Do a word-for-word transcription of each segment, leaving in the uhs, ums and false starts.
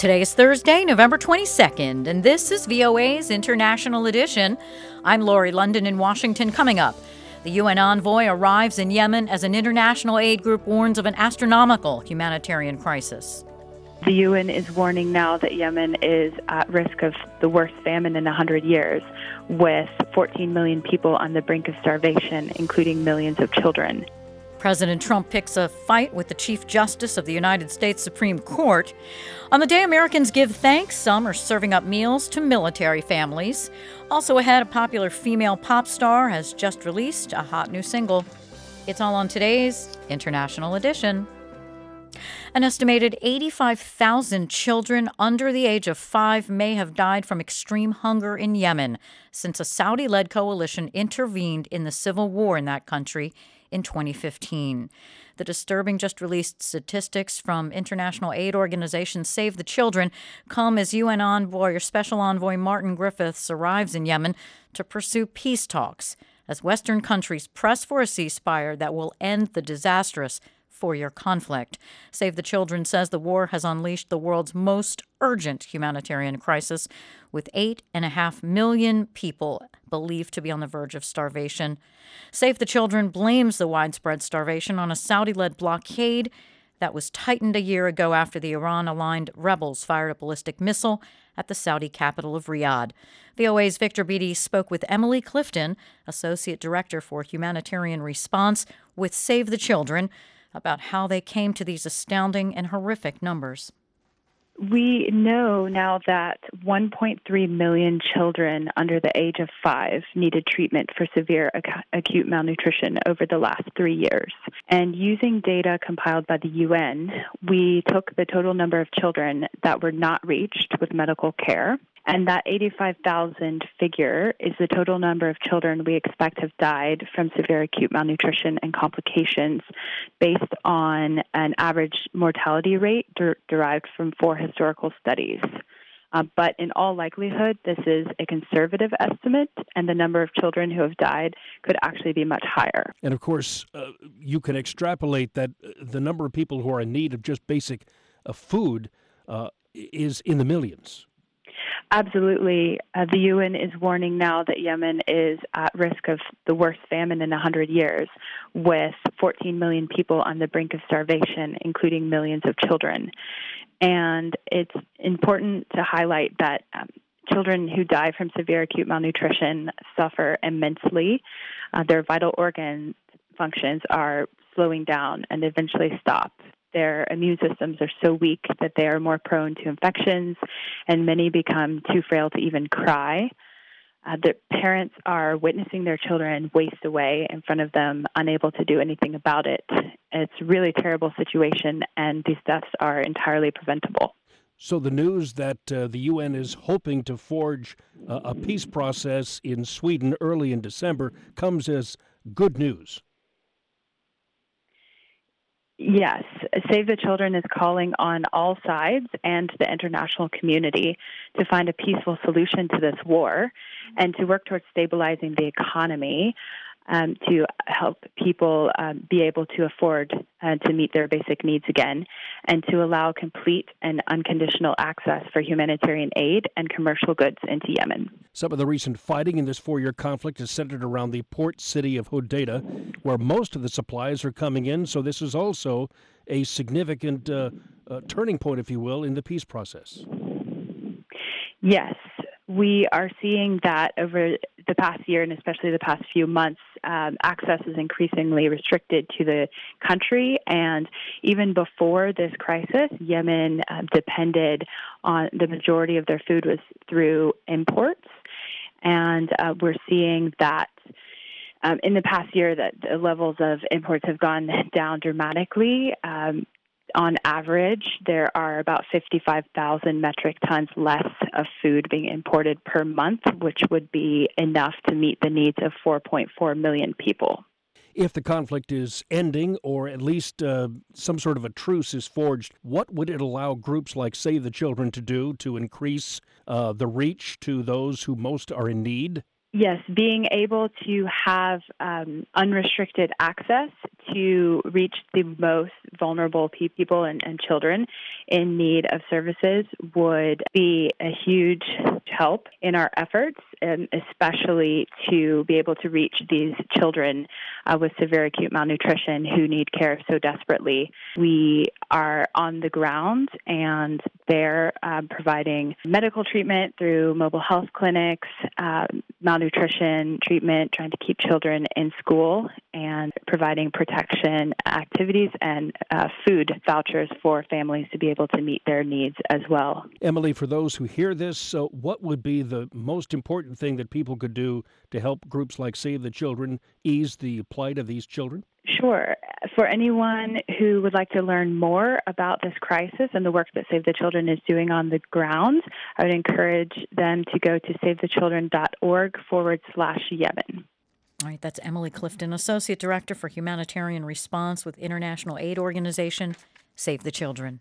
Today is Thursday, November twenty-second, and this is V O A's International Edition. I'm Lori London in Washington. Coming up, the U N envoy arrives in Yemen as an international aid group warns of an astronomical humanitarian crisis. The U N is warning now that Yemen is at risk of the worst famine in one hundred years, with fourteen million people on the brink of starvation, including millions of children. President Trump picks a fight with the Chief Justice of the United States Supreme Court. On the day Americans give thanks, some are serving up meals to military families. Also ahead, a popular female pop star has just released a hot new single. It's all on today's International Edition. An estimated eighty-five thousand children under the age of five may have died from extreme hunger in Yemen since a Saudi-led coalition intervened in the civil war in that country in twenty fifteen. The disturbing just released statistics from international aid organization Save the Children come as U N envoy or Special Envoy Martin Griffiths arrives in Yemen to pursue peace talks as Western countries press for a ceasefire that will end the disastrous four-year conflict. Save the Children says the war has unleashed the world's most urgent humanitarian crisis, with eight and a half million people believed to be on the verge of starvation. Save the Children blames the widespread starvation on a Saudi-led blockade that was tightened a year ago after the Iran-aligned rebels fired a ballistic missile at the Saudi capital of Riyadh. V O A's Victor Beattie spoke with Emily Clifton, Associate Director for Humanitarian Response with Save the Children, about how they came to these astounding and horrific numbers. We know now that one point three million children under the age of five needed treatment for severe ac- acute malnutrition over the last three years. And using data compiled by the U N, we took the total number of children that were not reached with medical care, and that eighty-five thousand figure is the total number of children we expect have died from severe acute malnutrition and complications based on an average mortality rate der- derived from four historical studies. Uh, but in all likelihood, this is a conservative estimate, and the number of children who have died could actually be much higher. And of course, uh, you can extrapolate that the number of people who are in need of just basic uh, food uh, is in the millions. Absolutely. Uh, the U N is warning now that Yemen is at risk of the worst famine in one hundred years, with fourteen million people on the brink of starvation, including millions of children. And it's important to highlight that um, children who die from severe acute malnutrition suffer immensely. Uh, their vital organ functions are slowing down and eventually stop. Their immune systems are so weak that they are more prone to infections, and many become too frail to even cry. Uh, the parents are witnessing their children waste away in front of them, unable to do anything about it. It's a really terrible situation, and these deaths are entirely preventable. So the news that uh, the U N is hoping to forge uh, a peace process in Sweden early in December comes as good news. Yes, Save the Children is calling on all sides and the international community to find a peaceful solution to this war and to work towards stabilizing the economy um, to help people um, be able to afford uh, to meet their basic needs again, and to allow complete and unconditional access for humanitarian aid and commercial goods into Yemen. Some of the recent fighting in this four-year conflict is centered around the port city of Hodeidah, where most of the supplies are coming in. So this is also a significant uh, uh, turning point, if you will, in the peace process. Yes, we are seeing that over the past year, and especially the past few months, um, access is increasingly restricted to the country. And even before this crisis, Yemen uh, depended on the majority of their food was through imports. And uh, we're seeing that um, in the past year that the levels of imports have gone down dramatically. Um, On average, there are about fifty-five thousand metric tons less of food being imported per month, which would be enough to meet the needs of four point four million people. If the conflict is ending, or at least uh, some sort of a truce is forged, what would it allow groups like Save the Children to do to increase uh, the reach to those who most are in need? Yes, being able to have um, unrestricted access to reach the most vulnerable pe- people and, and children in need of services would be a huge help in our efforts, and especially to be able to reach these children uh, with severe acute malnutrition who need care so desperately. We are on the ground, and they're uh, providing medical treatment through mobile health clinics, uh, malnutrition treatment, trying to keep children in school, and providing protection activities and uh, food vouchers for families to be able to meet their needs as well. Emily, for those who hear this, so what would be the most important thing that people could do to help groups like Save the Children ease the plight of these children? Sure. For anyone who would like to learn more about this crisis and the work that Save the Children is doing on the ground, I would encourage them to go to savethechildren.org forward slash Yemen. All right, that's Emily Clifton, Associate Director for Humanitarian Response with international aid organization Save the Children.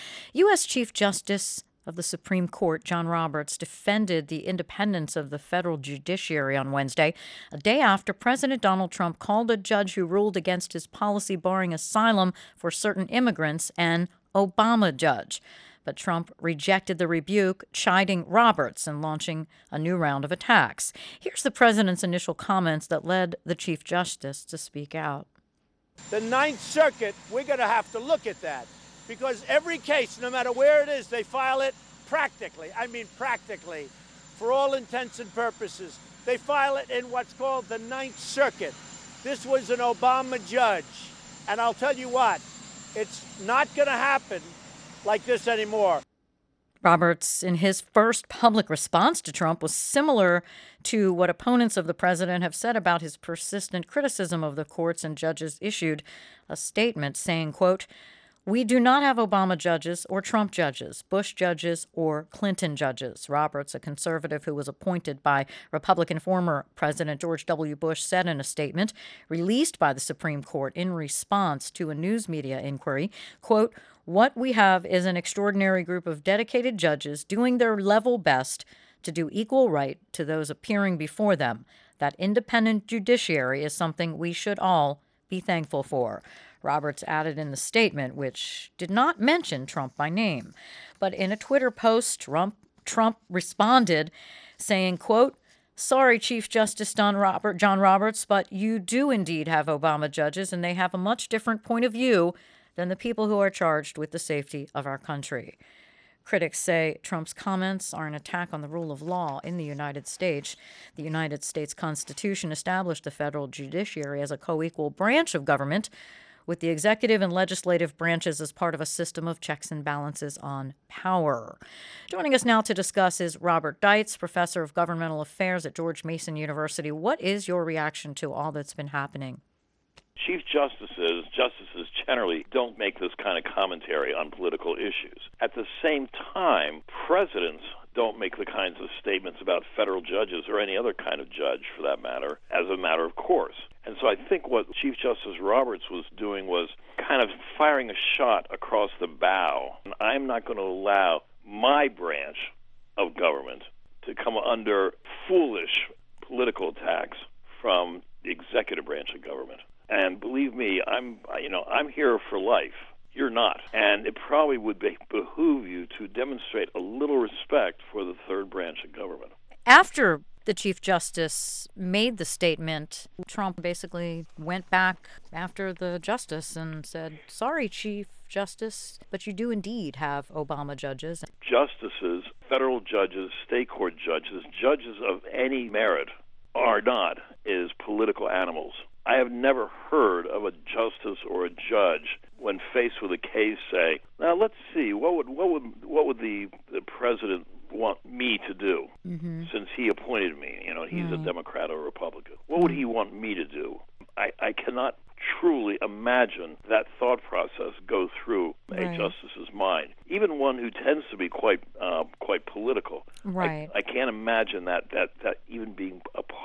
U S. Chief Justice of the Supreme Court, John Roberts, defended the independence of the federal judiciary on Wednesday, a day after President Donald Trump called a judge who ruled against his policy barring asylum for certain immigrants an Obama judge. But Trump rejected the rebuke, chiding Roberts and launching a new round of attacks. Here's the president's initial comments that led the Chief Justice to speak out. The Ninth Circuit, we're going to have to look at that. Because every case, no matter where it is, they file it practically. I mean practically, for all intents and purposes. They file it in what's called the Ninth Circuit. This was an Obama judge. And I'll tell you what, it's not going to happen like this anymore. Roberts, in his first public response to Trump, was similar to what opponents of the president have said about his persistent criticism of the courts and judges, issued a statement saying, quote, "We do not have Obama judges or Trump judges, Bush judges or Clinton judges." Roberts, a conservative who was appointed by Republican former President George W. Bush, said in a statement released by the Supreme Court in response to a news media inquiry, quote, "What we have is an extraordinary group of dedicated judges doing their level best to do equal right to those appearing before them. That independent judiciary is something we should all be thankful for." Roberts added in the statement, which did not mention Trump by name. But in a Twitter post, Trump, Trump responded saying, quote, "Sorry, Chief Justice Don Robert, John Roberts, but you do indeed have Obama judges, and they have a much different point of view than the people who are charged with the safety of our country." Critics say Trump's comments are an attack on the rule of law in the United States. The United States Constitution established the federal judiciary as a co-equal branch of government, with the executive and legislative branches as part of a system of checks and balances on power. Joining us now to discuss is Robert Deitz, professor of governmental affairs at George Mason University. What is your reaction to all that's been happening? Chief justices, justices generally don't make this kind of commentary on political issues. At the same time, presidents don't make the kinds of statements about federal judges or any other kind of judge, for that matter, as a matter of course. And so I think what Chief Justice Roberts was doing was kind of firing a shot across the bow. And I'm not going to allow my branch of government to come under foolish political attacks from the executive branch of government. And believe me, I'm, you know, I'm here for life. You're not. And it probably would be, behoove you to demonstrate a little respect for the third branch of government. After the Chief Justice made the statement, Trump basically went back after the justice and said, "Sorry, Chief Justice, but you do indeed have Obama judges." Justices, federal judges, state court judges, judges of any merit are not, is political animals. I have never heard of a justice or a judge, when faced with a case, say, "Now let's see, what would what would what would the, the president want me to do, mm-hmm. since he appointed me? You know, he's mm. a Democrat or a Republican. What would he want me to do?" I, I cannot truly imagine that thought process go through right. a justice's mind, even one who tends to be quite uh, quite political. Right. I, I can't imagine that, that, that even being a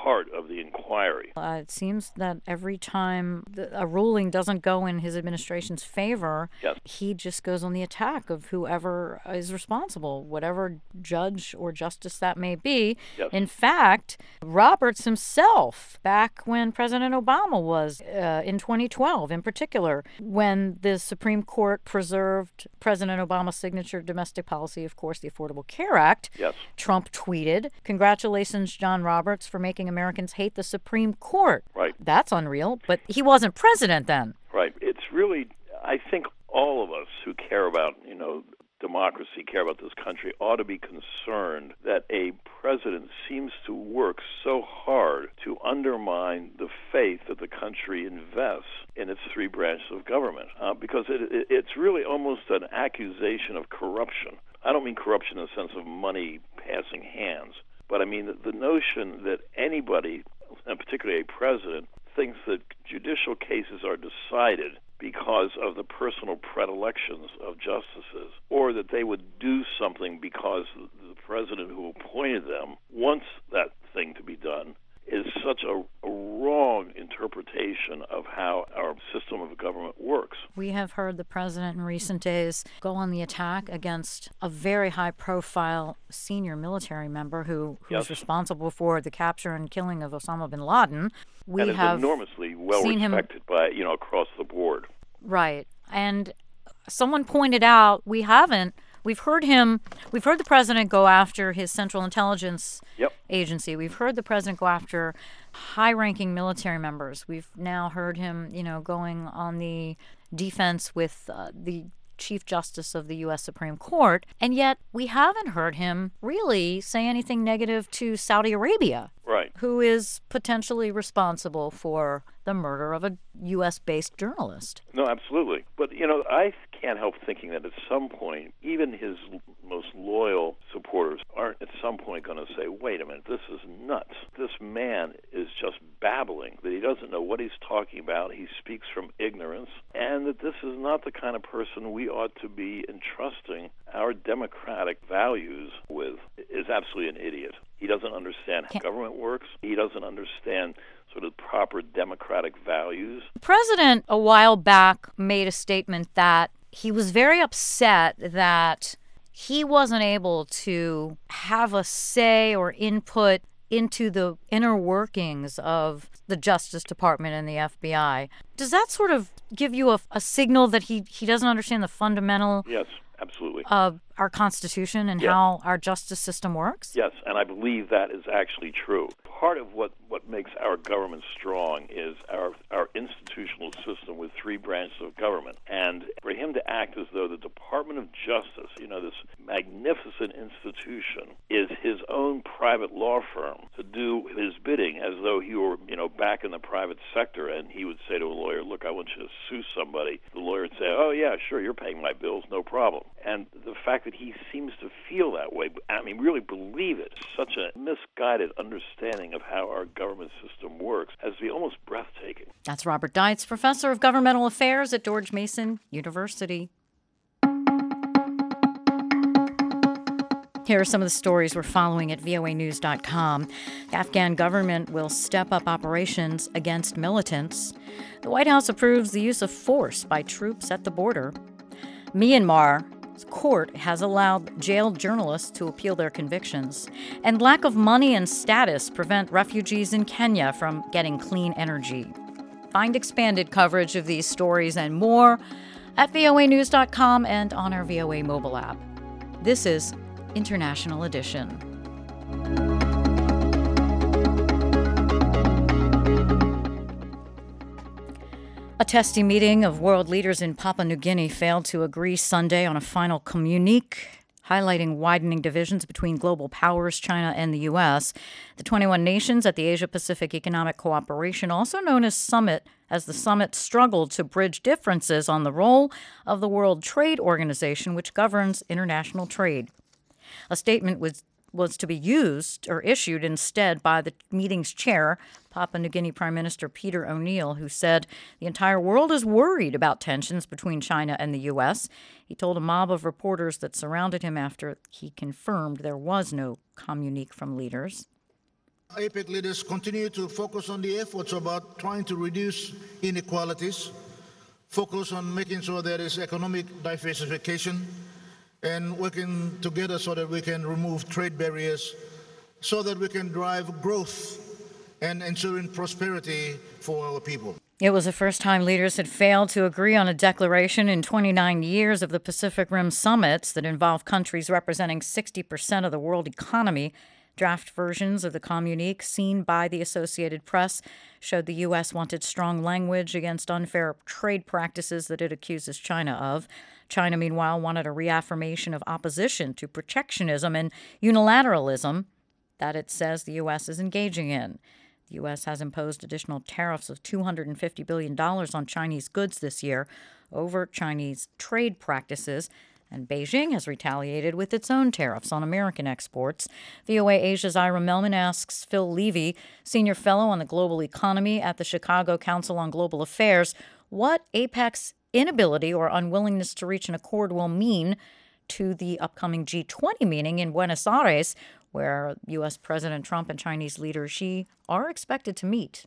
heart of the inquiry. Uh, it seems that every time the, a ruling doesn't go in his administration's favor, yes. he just goes on the attack of whoever is responsible, whatever judge or justice that may be. Yes. In fact, Roberts himself, back when President Obama was uh, in twenty twelve, in particular, when the Supreme Court preserved President Obama's signature domestic policy, of course, the Affordable Care Act, yes. Trump tweeted, "Congratulations, John Roberts, for making Americans hate the Supreme Court." Right. That's unreal, but he wasn't president then. Right. It's really, I think all of us who care about, you know, democracy, care about this country, ought to be concerned that a president seems to work so hard to undermine the faith that the country invests in its three branches of government, uh, because it, it, it's really almost an accusation of corruption. I don't mean corruption in the sense of money passing hands, but I mean the, the notion that anybody, and particularly a president, thinks that judicial cases are decided because of the personal predilections of justices, or that they would do something because the president who appointed them wants that thing to be done, is such a, a wrong interpretation of how our system of government works. We have heard the president in recent days go on the attack against a very high-profile senior military member who, who yes. is responsible for the capture and killing of Osama bin Laden. We and is have enormously well respected him, by, you know, across the board. Right. And someone pointed out we haven't We've heard him, we've heard the president go after his Central Intelligence yep. Agency. We've heard the president go after high-ranking military members. We've now heard him, you know, going on the defense with uh, the Chief Justice of the U S Supreme Court. And yet we haven't heard him really say anything negative to Saudi Arabia, right, who is potentially responsible for the murder of a U S-based journalist. No, absolutely. But, you know, I can't help thinking that at some point, even his most loyal supporters aren't at some point going to say, wait a minute, this is nuts. This man is just babbling, that he doesn't know what he's talking about. He speaks from ignorance, and that this is not the kind of person we ought to be entrusting our democratic values with. Is absolutely an idiot. He doesn't understand how government works. He doesn't understand sort of proper democratic values. The president, a while back, made a statement that he was very upset that he wasn't able to have a say or input into the inner workings of the Justice Department and the F B I. Does that sort of give you a, a signal that he, he doesn't understand the fundamental yes, absolutely. of our Constitution and yes. how our justice system works? Yes, and I believe that is actually true. Part of what, what makes our government strong is our, our institutional system with three branches of government. And for him to act as though the Department of Justice, you know, this magnificent institution, is his own private law firm, to do his bidding as though he were, you know, back in the private sector, and he would say to a lawyer, look, I want you to sue somebody. The lawyer would say, oh, yeah, sure, you're paying my bills, no problem. And the fact that he seems to feel that way, I mean, really believe it, such a misguided understanding of how our government system works, has to be almost breathtaking. That's Robert Deitz, professor of governmental affairs at George Mason University. Here are some of the stories we're following at V O A news dot com. The Afghan government will step up operations against militants. The White House approves the use of force by troops at the border. Myanmar court has allowed jailed journalists to appeal their convictions. And lack of money and status prevent refugees in Kenya from getting clean energy. Find expanded coverage of these stories and more at V O A news dot com and on our V O A mobile app. This is International Edition. A testy meeting of world leaders in Papua New Guinea failed to agree Sunday on a final communique highlighting widening divisions between global powers, China and the U S. The twenty-one nations at the Asia-Pacific Economic Cooperation, also known as Summit, as the summit struggled to bridge differences on the role of the World Trade Organization, which governs international trade. A statement was was to be used or issued instead by the meeting's chair, Papua New Guinea Prime Minister Peter O'Neill, who said the entire world is worried about tensions between China and the U S. He told a mob of reporters that surrounded him after he confirmed there was no communique from leaders. APEC leaders continue to focus on the efforts about trying to reduce inequalities, focus on making sure there is economic diversification, and working together so that we can remove trade barriers, so that we can drive growth and ensuring prosperity for our people. It was the first time leaders had failed to agree on a declaration in twenty-nine years of the Pacific Rim summits that involved countries representing sixty percent of the world economy. Draft versions of the communique seen by the Associated Press showed the U S wanted strong language against unfair trade practices that it accuses China of. China, meanwhile, wanted a reaffirmation of opposition to protectionism and unilateralism that it says the U S is engaging in. The U S has imposed additional tariffs of two hundred fifty billion dollars on Chinese goods this year over Chinese trade practices, and Beijing has retaliated with its own tariffs on American exports. V O A Asia's Ira Melman asks Phil Levy, senior fellow on the global economy at the Chicago Council on Global Affairs, what APEC's inability or unwillingness to reach an accord will mean to the upcoming G twenty meeting in Buenos Aires, where U S. President Trump and Chinese leader Xi are expected to meet.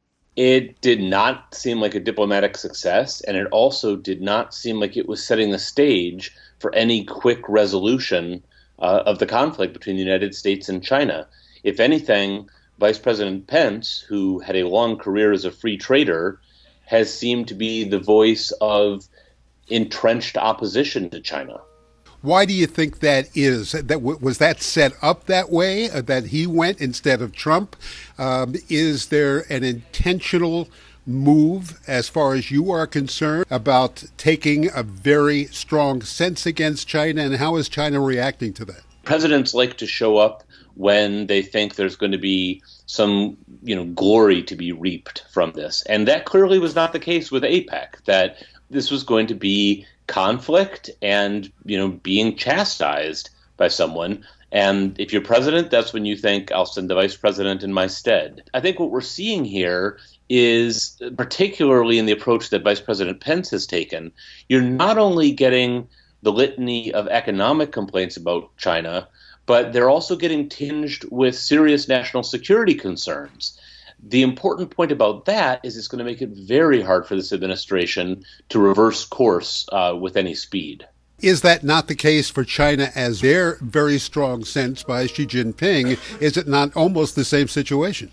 It did not seem like a diplomatic success, and it also did not seem like it was setting the stage for any quick resolution uh, of the conflict between the United States and China. If anything, Vice President Pence, who had a long career as a free trader, has seemed to be the voice of entrenched opposition to China. Why do you think that is? That was that set up that way, uh, that he went instead of Trump? Um, is there an intentional move, as far as you are concerned, about taking a very strong sense against China, and how is China reacting to that? Presidents like to show up when they think there's going to be some, you know, glory to be reaped from this. And that clearly was not the case with APEC, that this was going to be conflict and, you know, being chastised by someone. And if you're president, that's when you think, I'll send the vice president in my stead. I think what we're seeing here is, particularly in the approach that Vice President Pence has taken, you're not only getting the litany of economic complaints about China, but they're also getting tinged with serious national security concerns. The important point about that is it's going to make it very hard for this administration to reverse course uh, with any speed. Is that not the case for China, as their very strong sense by Xi Jinping? Is it not almost the same situation?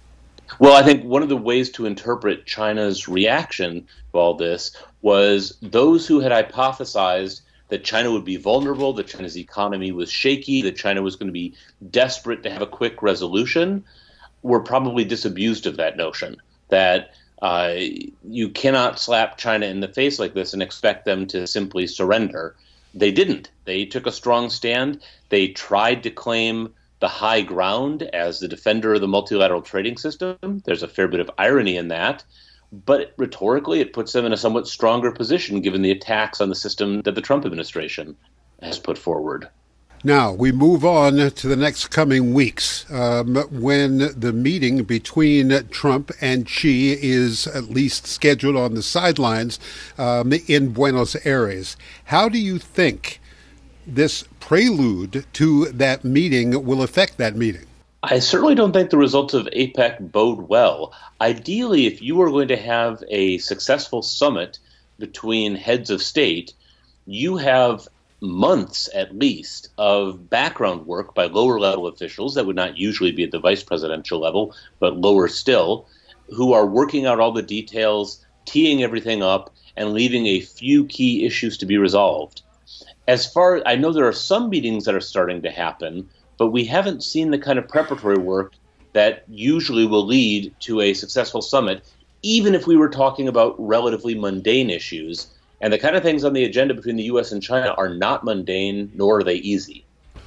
Well, I think one of the ways to interpret China's reaction to all this was those who had hypothesized that China would be vulnerable, that China's economy was shaky, that China was going to be desperate to have a quick resolution, were probably disabused of that notion, that uh, you cannot slap China in the face like this and expect them to simply surrender. They didn't. They took a strong stand. They tried to claim the high ground as the defender of the multilateral trading system. There's a fair bit of irony in that. But rhetorically, it puts them in a somewhat stronger position given the attacks on the system that the Trump administration has put forward. Now, we move on to the next coming weeks, um, when the meeting between Trump and Xi is at least scheduled on the sidelines um, in Buenos Aires. How do you think this prelude to that meeting will affect that meeting? I certainly don't think the results of APEC bode well. Ideally, if you are going to have a successful summit between heads of state, you have months at least of background work by lower level officials that would not usually be at the vice presidential level, but lower still, who are working out all the details, teeing everything up, and leaving a few key issues to be resolved. As far, I know there are some meetings that are starting to happen, but we haven't seen the kind of preparatory work that usually will lead to a successful summit, even if we were talking about relatively mundane issues. And the kind of things on the agenda between the U S and China are not mundane, nor are they easy.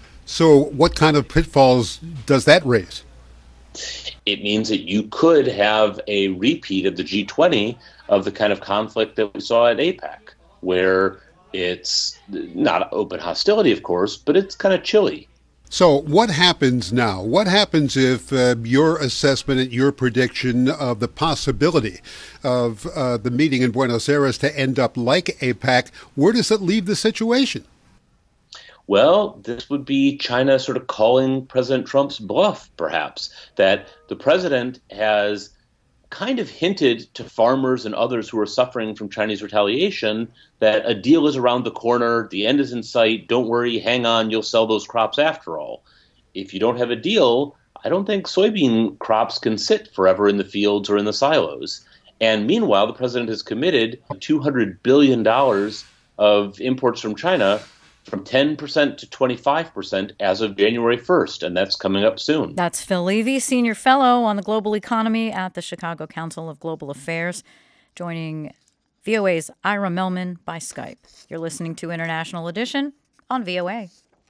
So what kind of pitfalls does that raise? It means that you could have a repeat of the G twenty of the kind of conflict that we saw at APEC, where it's not open hostility, of course, but it's kind of chilly. So what happens now? What happens if uh, your assessment and your prediction of the possibility of uh, the meeting in Buenos Aires to end up like APEC, where does it leave the situation? Well, this would be China sort of calling President Trump's bluff, perhaps, that the president has kind of hinted to farmers and others who are suffering from Chinese retaliation that a deal is around the corner, the end is in sight, don't worry, hang on, you'll sell those crops after all. If you don't have a deal, I don't think soybean crops can sit forever in the fields or in the silos. And meanwhile, the president has committed two hundred billion dollars of imports from China from ten percent to twenty-five percent as of January first, and that's coming up soon. That's Phil Levy, Senior Fellow on the Global Economy at the Chicago Council of Global Affairs, joining V O A's Ira Melman by Skype. You're listening to International Edition on V O A.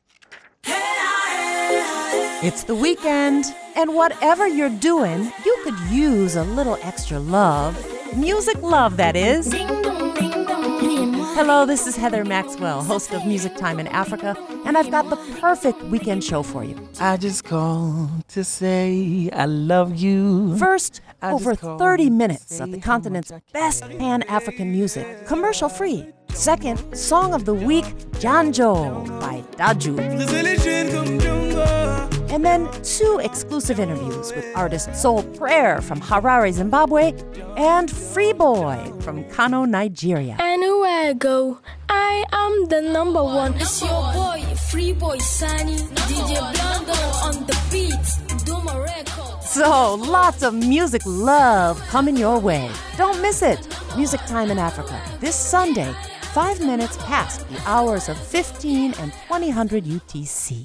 It's the weekend, and whatever you're doing, you could use a little extra love. Music love, that is. Hello, this is Heather Maxwell, host of Music Time in Africa, and I've got the perfect weekend show for you. I just called to say I love you. First, over thirty minutes of the continent's best Pan-African music, commercial-free. Second, Song of the Week, Janjo by Daju. And then two exclusive interviews with artist Soul Prayer from Harare, Zimbabwe, and Free Boy from Kano, Nigeria. Anywhere I go, I am the number one. It's your boy, Free Boy Sunny, D J Blando on the beat, Duma Records. So, lots of music love coming your way. Don't miss it. Music Time in Africa, this Sunday, five minutes past the hours of fifteen and twenty hundred U T C.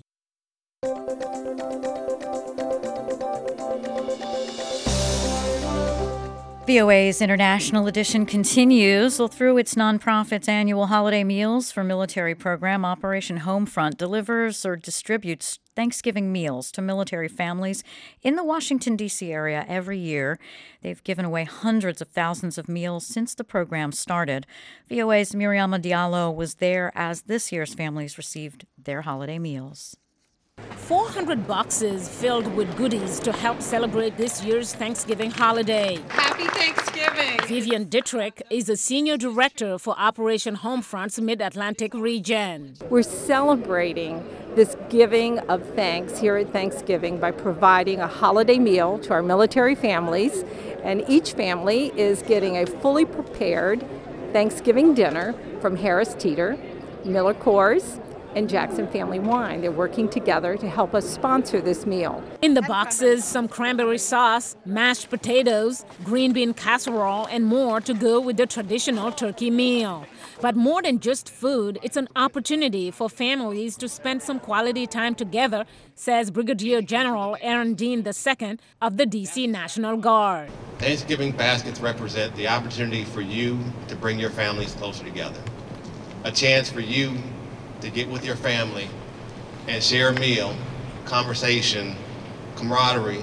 V O A's International Edition continues. Well, through its nonprofit's annual holiday meals for military program, Operation Homefront delivers or distributes Thanksgiving meals to military families in the Washington, D C area every year. They've given away hundreds of thousands of meals since the program started. V O A's Miriama Diallo was there as this year's families received their holiday meals. four hundred boxes filled with goodies to help celebrate this year's Thanksgiving holiday. Happy Thanksgiving! Vivian Dittrich is a senior director for Operation Homefront's Mid-Atlantic region. We're celebrating this giving of thanks here at Thanksgiving by providing a holiday meal to our military families, and each family is getting a fully prepared Thanksgiving dinner from Harris Teeter, Miller Coors, and Jackson Family Wine. They're working together to help us sponsor this meal. In the boxes, some cranberry sauce, mashed potatoes, green bean casserole, and more to go with the traditional turkey meal. But more than just food, it's an opportunity for families to spend some quality time together, says Brigadier General Aaron Dean the Second of the D C National Guard. Thanksgiving baskets represent the opportunity for you to bring your families closer together. A chance for you to get with your family and share a meal, conversation, camaraderie,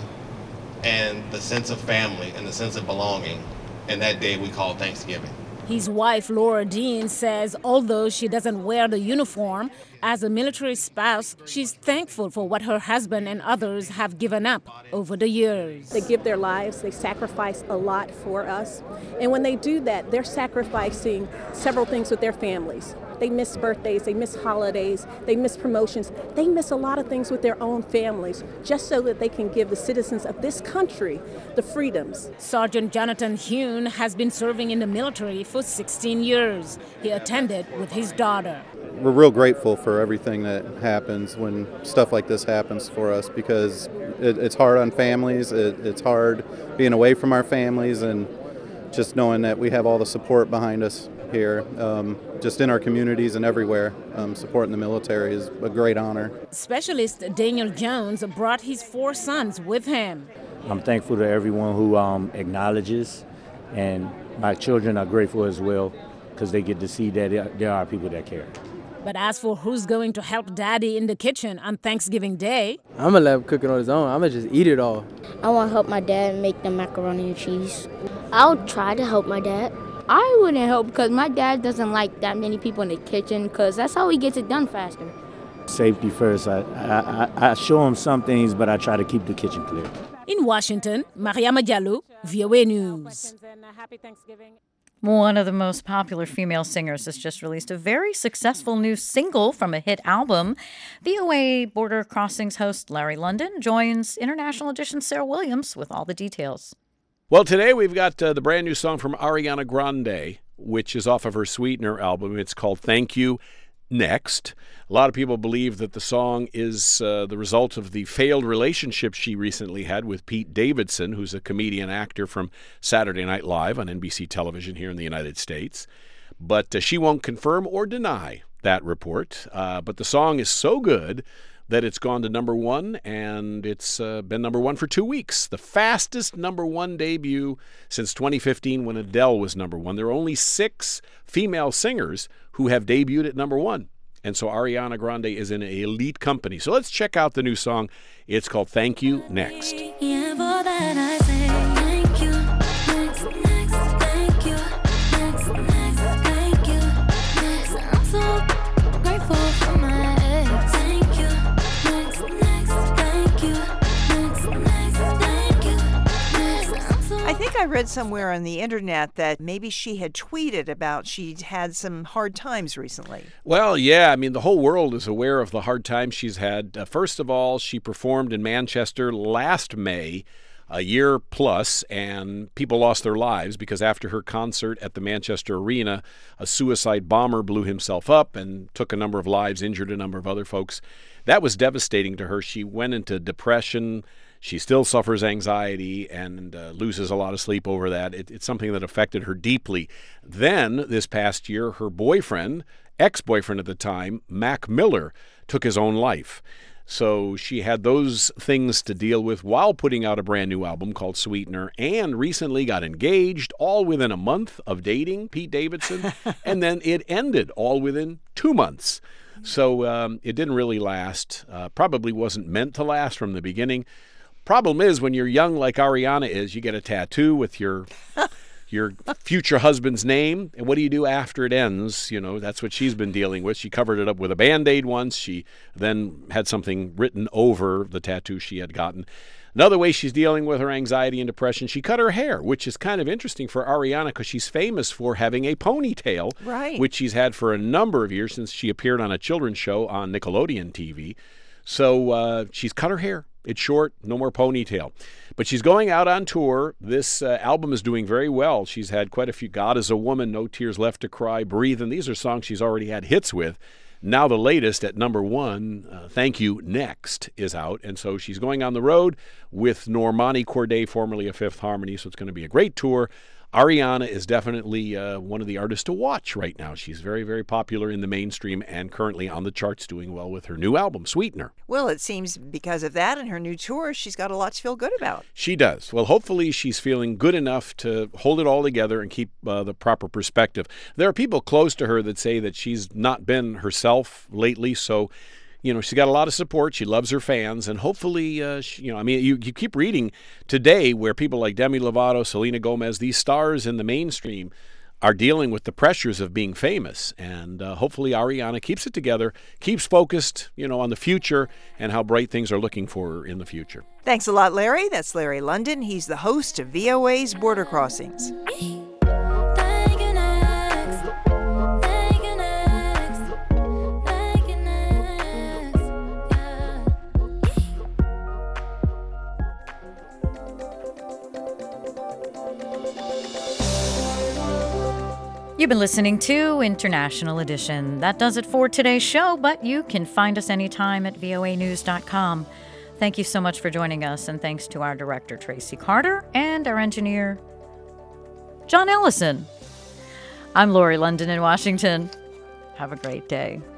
and the sense of family and the sense of belonging in that day we call Thanksgiving. His wife, Laura Dean, says although she doesn't wear the uniform, as a military spouse, she's thankful for what her husband and others have given up over the years. They give their lives, they sacrifice a lot for us. And when they do that, they're sacrificing several things with their families. They miss birthdays, they miss holidays, they miss promotions. They miss a lot of things with their own families just so that they can give the citizens of this country the freedoms. Sergeant Jonathan Hune has been serving in the military for sixteen years. He attended with his daughter. We're real grateful for everything that happens when stuff like this happens for us, because it, it's hard on families, it, it's hard being away from our families, and just knowing that we have all the support behind us here, um, just in our communities and everywhere. Um, supporting the military is a great honor. Specialist Daniel Jones brought his four sons with him. I'm thankful to everyone who um, acknowledges, and my children are grateful as well, because they get to see that there are people that care. But as for who's going to help Daddy in the kitchen on Thanksgiving Day, I'm going to let him cook it on his own. I'm going to just eat it all. I want to help my dad make the macaroni and cheese. I'll try to help my dad. I wouldn't help because my dad doesn't like that many people in the kitchen, because that's how he gets it done faster. Safety first. I, I, I show him some things, but I try to keep the kitchen clear. In Washington, Mariama Diallo, V O A News. One of the most popular female singers has just released a very successful new single from a hit album. V O A Border Crossings host Larry London joins International Edition Sarah Williams with all the details. Well, today we've got uh, the brand new song from Ariana Grande, which is off of her Sweetener album. It's called Thank You Next. A lot of people believe that the song is uh, the result of the failed relationship she recently had with Pete Davidson, who's a comedian actor from Saturday Night Live on N B C television here in the United States. But uh, she won't confirm or deny that report. Uh, but the song is so good that it's gone to number one, and it's uh, been number one for two weeks. The fastest number one debut since twenty fifteen when Adele was number one. There are only six female singers who have debuted at number one. And so Ariana Grande is in an elite company. So let's check out the new song. It's called Thank You Next. I think I read somewhere on the internet that maybe she had tweeted about she'd had some hard times recently. Well, yeah. I mean, the whole world is aware of the hard times she's had. Uh, first of all, she performed in Manchester last May, a year plus, and people lost their lives because after her concert at the Manchester Arena, a suicide bomber blew himself up and took a number of lives, injured a number of other folks. That was devastating to her. She went into depression. She still suffers anxiety and uh, loses a lot of sleep over that. It, it's something that affected her deeply. Then, this past year, her boyfriend, ex-boyfriend at the time, Mac Miller, took his own life. So she had those things to deal with while putting out a brand new album called Sweetener, and recently got engaged, all within a month of dating Pete Davidson, and then it ended all within two months. So um, it didn't really last. Uh, probably wasn't meant to last from the beginning. Problem is, when you're young like Ariana is, you get a tattoo with your your future husband's name, and what do you do after it ends? You know, that's what she's been dealing with. She covered it up with a Band-Aid once. She then had something written over the tattoo she had gotten. Another way she's dealing with her anxiety and depression, she cut her hair, which is kind of interesting for Ariana because she's famous for having a ponytail, right, which she's had for a number of years since she appeared on a children's show on Nickelodeon T V. So uh, she's cut her hair. It's short, no more ponytail. But she's going out on tour. This uh, album is doing very well. She's had quite a few. God Is a Woman, No Tears Left to Cry, Breathe, and these are songs she's already had hits with. Now the latest at number one, uh, Thank You Next, is out. And so she's going on the road with Normani Corday, formerly of Fifth Harmony. So it's going to be a great tour. Ariana is definitely uh, one of the artists to watch right now. She's very, very popular in the mainstream and currently on the charts doing well with her new album, Sweetener. Well, it seems because of that and her new tour, she's got a lot to feel good about. She does. Well, hopefully she's feeling good enough to hold it all together and keep uh, the proper perspective. There are people close to her that say that she's not been herself lately, so you know, she's got a lot of support. She loves her fans, and hopefully, uh, she, you know, I mean, you, you keep reading today where people like Demi Lovato, Selena Gomez, these stars in the mainstream are dealing with the pressures of being famous, and uh, hopefully Ariana keeps it together, keeps focused, you know, on the future and how bright things are looking for her in the future. Thanks a lot, Larry. That's Larry London. He's the host of V O A's Border Crossings. You've been listening to International Edition. That does it for today's show, but you can find us anytime at V O A news dot com. Thank you so much for joining us, and thanks to our director, Tracy Carter, and our engineer, John Ellison. I'm Lori London in Washington. Have a great day.